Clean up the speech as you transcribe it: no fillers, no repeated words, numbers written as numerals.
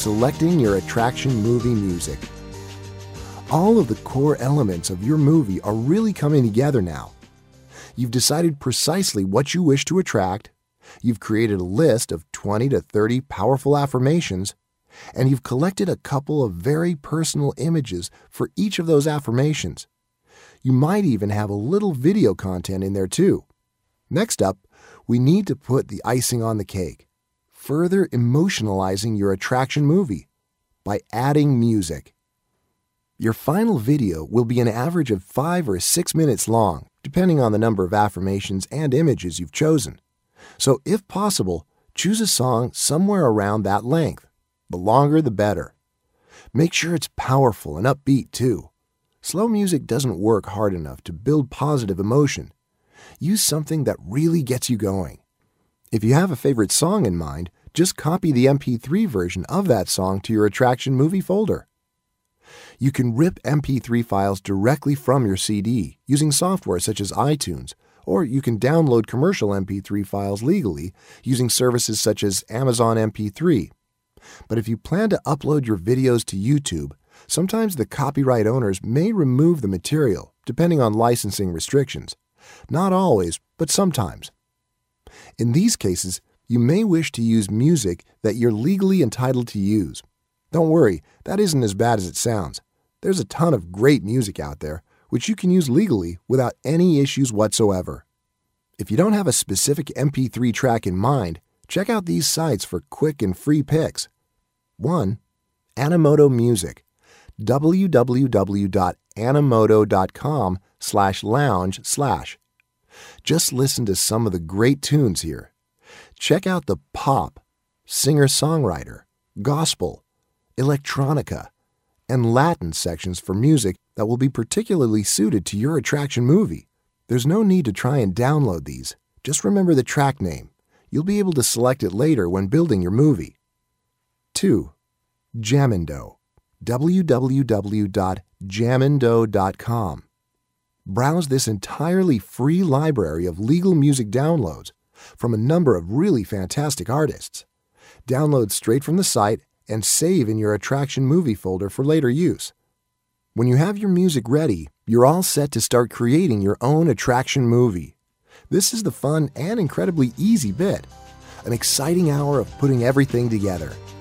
selecting your attraction movie music. All of the core elements of your movie are really coming together now. You've decided precisely what you wish to attract, you've created a list of 20 to 30 powerful affirmations, and you've collected a couple of very personal images for each of those affirmations. You might even have a little video content in there too. Next up, we need to put the icing on the cake, further emotionalizing your attraction movie by adding music. Your final video will be an average of 5 or 6 minutes long, depending on the number of affirmations and images you've chosen. So if possible, choose a song somewhere around that length. The longer, the better. Make sure it's powerful and upbeat too. Slow music doesn't work hard enough to build positive emotion. Use something that really gets you going. If you have a favorite song in mind, just copy the MP3 version of that song to your attraction movie folder. You can rip MP3 files directly from your CD using software such as iTunes, or you can download commercial MP3 files legally using services such as Amazon MP3. But if you plan to upload your videos to YouTube, sometimes the copyright owners may remove the material, depending on licensing restrictions. Not always, but sometimes. In these cases, you may wish to use music that you're legally entitled to use. Don't worry, that isn't as bad as it sounds. There's a ton of great music out there, which you can use legally without any issues whatsoever. If you don't have a specific MP3 track in mind, check out these sites for quick and free picks. 1. Animoto Music. www.animoto.com/lounge/. Just listen to some of the great tunes here. Check out the pop, singer-songwriter, gospel, electronica, and Latin sections for music that will be particularly suited to your attraction movie. There's no need to try and download these. Just remember the track name. You'll be able to select it later when building your movie. 2. Jamendo. www.jamendo.com. Browse this entirely free library of legal music downloads from a number of really fantastic artists. Download straight from the site and save in your attraction movie folder for later use. When you have your music ready, you're all set to start creating your own attraction movie. This is the fun and incredibly easy bit. An exciting hour of putting everything together.